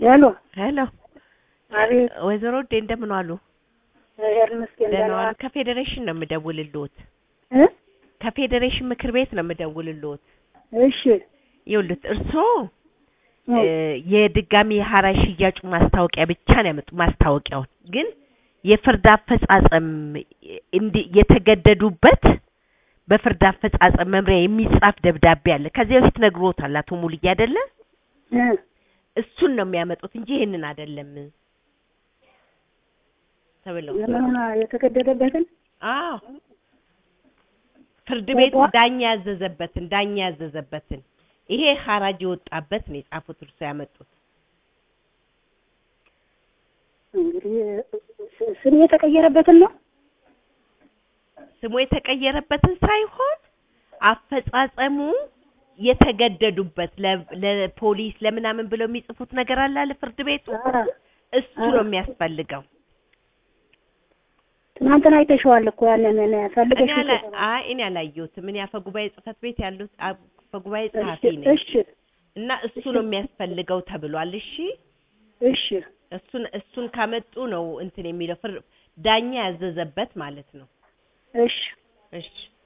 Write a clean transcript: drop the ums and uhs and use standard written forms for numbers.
ሄሎ ሄሎ አቤት ወይዘሮ እንደምን ዋሉ? መስኪን ደህና ዋሉ። ከፌዴሬሽን ነው የምደውልልዎት። ከፌዴሬሽን ምክር ቤት ነው የምደውልልዎት። እሺ ይኸውልዎት እርስዎ የድጋሚ የሐራጅ ሽያጭ ማስታወቂያ ብቻ ነው ያመጡ። ማስታወቂያውን ግን የፍርድ አፈጻጸም የተገደዱበት በፍርድ አፈጻጸም መምሪያ የሚጻፍ ደብዳቤ አለ። ከዚህ በፊት ነግሮታል አቶ ሙሉዬ አይደለ? እሱን ነው የሚያመጡት እንጂ ይሄንን አይደለም ተብለው ለምን የተገደደበትን? አዎ ፍርድ ቤት ዳኛ ያዘዘበትን ይሄ ሐራጅ የወጣበት ነው የጻፉት እርሱ ያመጡት። እንግዲህ ስሙ የተቀየረበትን ነው። ስሙ የተቀየረበትን ሳይሆን አፈጻጸሙ የተገደዱበት ለፖሊስ ለምናምን ብለው የሚጽፉት ነገር አለ ፍርድ ቤቱ እሱ ነው የሚያስፈልገው። ትናንትና አይተሽዋል እኮ ያንን ፈልገሽ እኔ አላየሁትም። እኔ አፈጉባኤ ጽፈት ቤት ያሉት አፈጉባኤ ጸሐፊ ነኝ። እሺ እና እሱ ነው የሚያስፈልገው ተብሏል። እሺ እሺ እሱን ካመጡ ነው እንትን የሚለው ዳኛ ያዘዘበት ማለት ነው። እሺ እሺ